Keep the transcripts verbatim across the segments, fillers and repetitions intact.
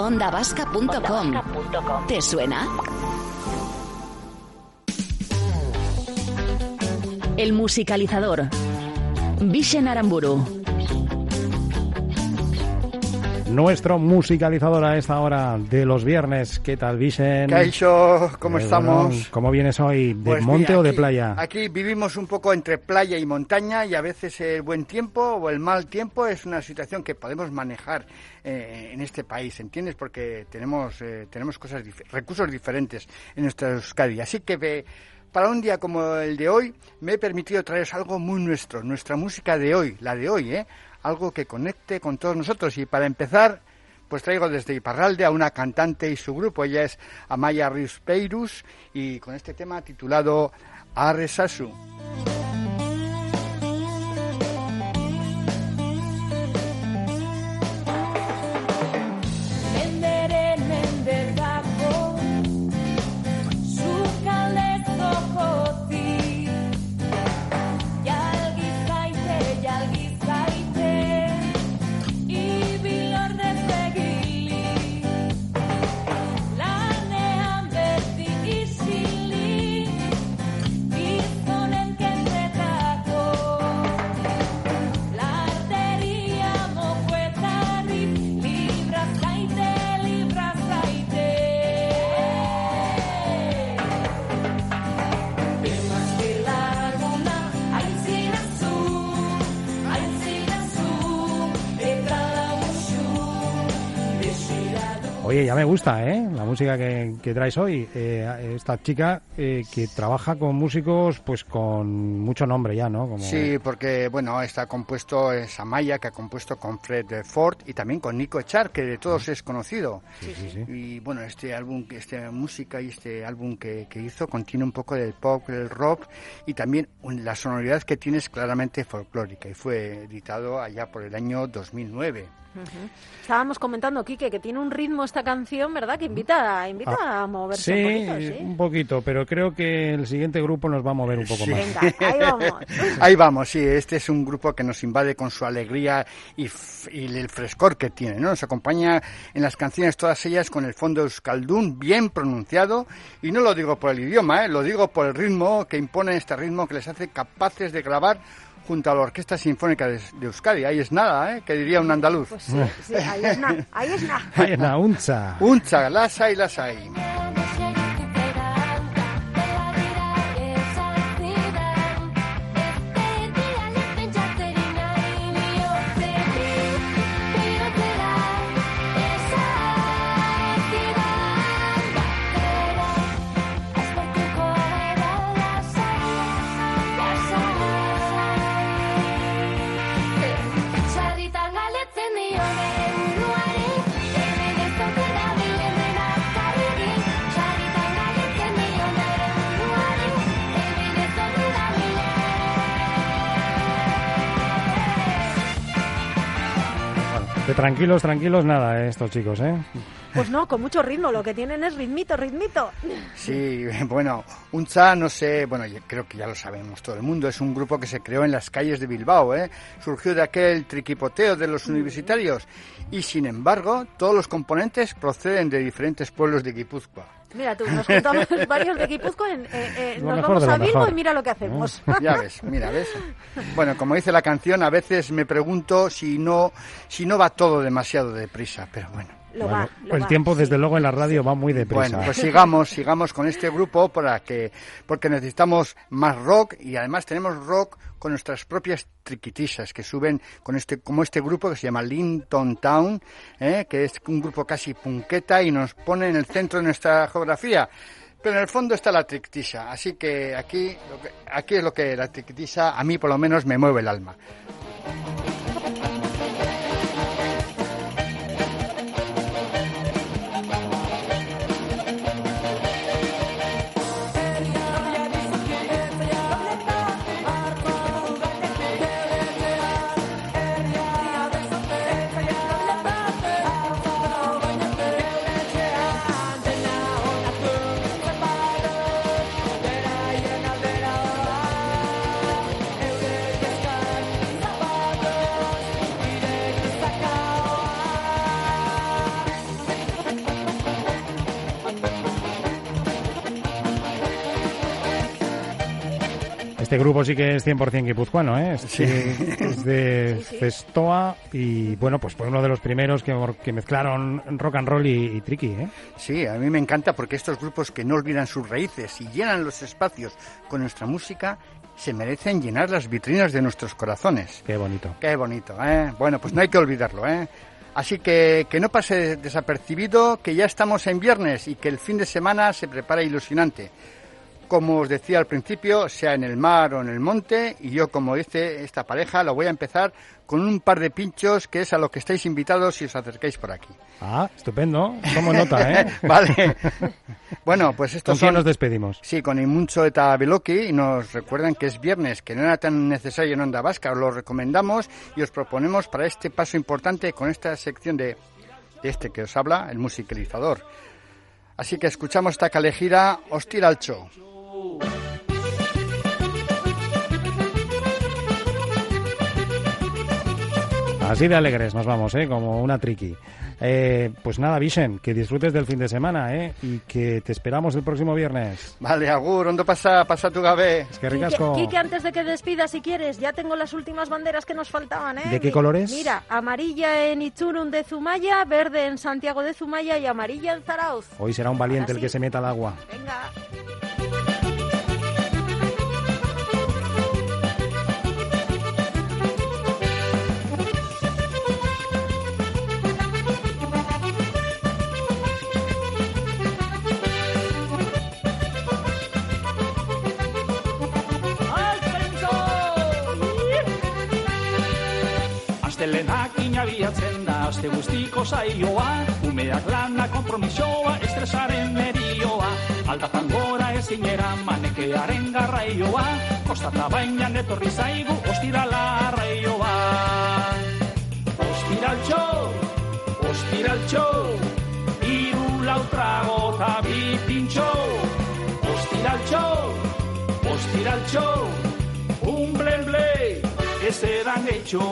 onda vasca punto com. ¿Te suena? El musicalizador. Bixen Aramburu. Nuestro musicalizador a esta hora de los viernes. ¿Qué tal, Bixen? Kaixo, ¿cómo eh, estamos? Bueno, ¿cómo vienes hoy? ¿De pues monte mira, o de aquí, playa? Aquí vivimos un poco entre playa y montaña y a veces el buen tiempo o el mal tiempo es una situación que podemos manejar eh, en este país, ¿entiendes? Porque tenemos eh, tenemos cosas dif- recursos diferentes en nuestra Euskadi. Así que ve, para un día como el de hoy me he permitido traeros algo muy nuestro, nuestra música de hoy, la de hoy, ¿eh? Algo que conecte con todos nosotros. Y para empezar, pues traigo desde Iparralde a una cantante y su grupo. Ella es Amaia Rispeirus y con este tema titulado Arresasu. Oye, ya me gusta, ¿eh? La música que, que traes hoy. Eh, esta chica eh, que trabaja con músicos, pues con mucho nombre ya, ¿no? Como... Sí, porque, bueno, está compuesto, es Amaia, que ha compuesto con Fred Ford y también con Nico Echar, que de todos es conocido. Sí, sí, sí. Y, bueno, este álbum, esta música y este álbum que, que hizo contiene un poco del pop, del rock y también un, la sonoridad que tiene es claramente folclórica y fue editado allá por el año dos mil nueve. Uh-huh. Estábamos comentando, Quique, que tiene un ritmo esta canción, ¿verdad? Que invita, invita ah, a moverse sí, un poquito, ¿sí? un poquito, pero creo que el siguiente grupo nos va a mover un poco sí. más. Venga, ahí vamos. Ahí vamos, sí, este es un grupo que nos invade con su alegría y, f- y el frescor que tiene, ¿no? Nos acompaña en las canciones todas ellas con el fondo euskaldún bien pronunciado y no lo digo por el idioma, ¿eh? Lo digo por el ritmo que impone este ritmo que les hace capaces de grabar junto a la Orquesta Sinfónica de, de Euskadi. Ahí es nada, ¿eh? Que diría un andaluz. Pues sí, sí, ahí es nada, ahí es nada. Ahí es la uncha. Uncha, las hay, las hay. De tranquilos, tranquilos, nada, eh, estos chicos, ¿eh? Pues no, con mucho ritmo, lo que tienen es ritmito, ritmito. Sí, bueno, Uncha, no sé, bueno, yo creo que ya lo sabemos todo el mundo, es un grupo que se creó en las calles de Bilbao, ¿eh? Surgió de aquel triquipoteo de los universitarios y, sin embargo, todos los componentes proceden de diferentes pueblos de Guipúzcoa. Mira tú, nos juntamos varios de Guipúzcoa, en, eh, eh, Lo nos mejor vamos de lo a Bilbo mejor. y mira lo que hacemos. Ya ves, mira, ves. Bueno, como dice la canción, a veces me pregunto si no, si no va todo demasiado deprisa, pero bueno. Lo Bueno, va, lo el va, tiempo, sí. desde luego, en la radio va muy deprisa. Bueno, pues sigamos, sigamos con este grupo para que, porque necesitamos más rock y además tenemos rock con nuestras propias triquitisas que suben con este, como este grupo que se llama Linton Town, ¿eh? Que es un grupo casi punqueta y nos pone en el centro de nuestra geografía. Pero en el fondo está la triquitisa, así que aquí, lo que, aquí es lo que la triquitisa a mí por lo menos me mueve el alma. Este grupo sí que es cien por ciento guipuzcoano, ¿eh? Es, Sí. es de Sí, sí. Cestoa y, bueno, pues fue uno de los primeros que, que mezclaron rock and roll y, y triqui, ¿eh? Sí, a mí me encanta porque estos grupos que no olvidan sus raíces y llenan los espacios con nuestra música se merecen llenar las vitrinas de nuestros corazones. Qué bonito. Qué bonito, ¿eh? Bueno, pues no hay que olvidarlo, ¿eh? Así que que no pase desapercibido que ya estamos en viernes y que el fin de semana se prepara ilusionante. Como os decía al principio, sea en el mar o en el monte, y yo, como dice esta pareja, lo voy a empezar con un par de pinchos, que es a lo que estáis invitados si os acercáis por aquí. Ah, estupendo. Tomo nota, ¿eh? Vale. Bueno, pues estos ¿Con quién son... nos despedimos? Sí, con Inmuncho eta Beloki, y nos recuerdan que es viernes, que no era tan necesario en Onda Vasca. Os lo recomendamos y os proponemos para este paso importante con esta sección de, de este que os habla, el musicalizador. Así que escuchamos esta calejira, os tira al show. Así de alegres nos vamos, ¿eh? Como una triqui. Eh, pues nada, Vicen, que disfrutes del fin de semana, ¿eh? Y que te esperamos el próximo viernes. Vale, agur, ondo pasa, pasa tu gabe. Es que Quique, ricasco. Quique, antes de que despidas, si quieres, ya tengo las últimas banderas que nos faltaban, ¿eh? ¿De qué Mi- colores? Mira, amarilla en Itzurun de Zumaya, verde en Santiago de Zumaya y amarilla en Zarauz. Hoy será un valiente Ahora el que sí. se meta al agua. Venga. Astelenak inabiatzen da, aste guztiko saioa, umeak lana kompromisoa, estresaren merioa, aldatan gora ezinera manekearen garraioa, kostata bainan etorri zaigu ostirala arraioa. Ostiraltxo, ostiraltxo, hiru lau trago ta bi pintxo. Ostiraltxo, ostiraltxo, un blemble, ese dan hecho.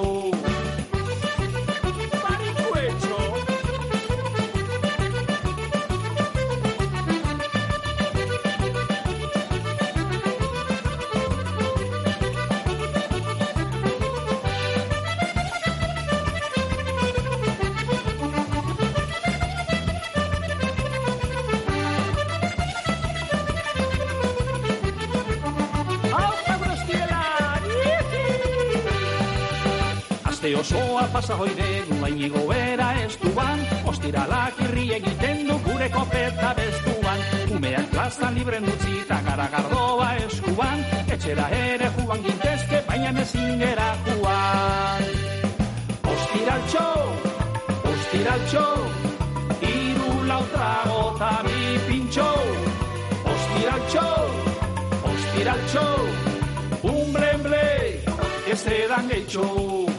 Aste osoa pasa hoiren, lainigo bera ez duan, ostiralak irri egiten du gure kopeta bestuan. Umeak plazan libren utzi eta garagardoa eskuan, etxera ere juan gintezke, baina ezin gera juan. Ostiraltxo, ostiraltxo, hiru lau trago ta bi pintxo. Ostiraltxo, ostiraltxo, un blemble, ez edan geitxo.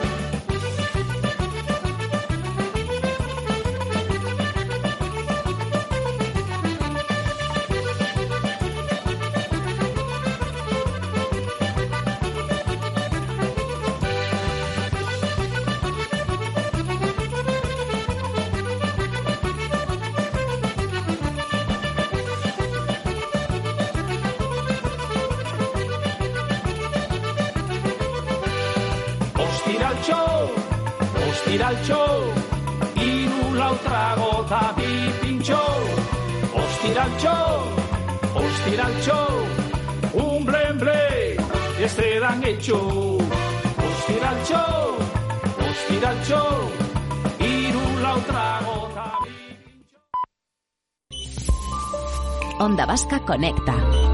Ostiraltxo, ostiraltxo, hiru lau trago ta bi pintxo. Ostiraltxo, ostiraltxo, un blemble, ez edan geitxo. Ostiraltxo, ostiraltxo, hiru lau trago ta bi pintxo. Onda Vasca Conecta.